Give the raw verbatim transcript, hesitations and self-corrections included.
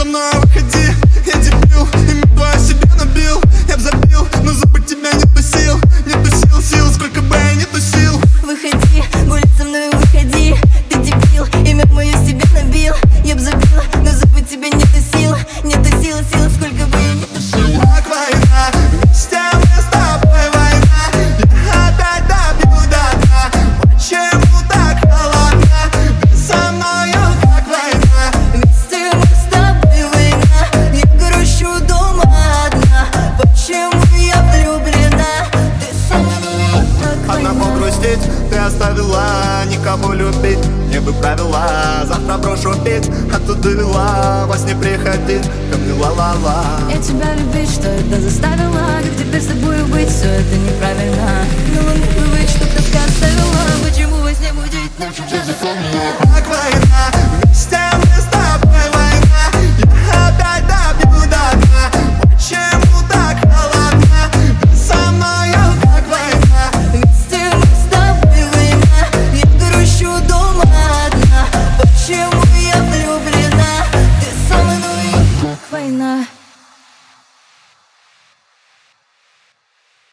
со мной выходи. Я дебил, имя твое себе набил. Я б забил, но забыть тебя нету сил. Нету сил, сил, сколько бы я не тусил. Выходи, гулять со мной выходи. Ты дебил, имя мое себе набил. Я б забила, но забыть тебя нету сил. Нету сил, сил, сколько бы я не тушил. Как война, вместе мы с тобой война. Я опять добью до дна. Почему так холодно? Ты со мною как война. Вместе мы с тобой война. Я грущу дома одна. Почему я влюблена? Ты со мной как Одна война. погрустить, ты оставила никого любить. Не бы правила, завтра брошу пить. А тут довела, во сне приходить ко мне ла-ла-ла. Я тебя любить, что это заставило? Как теперь с тобой быть? Все это не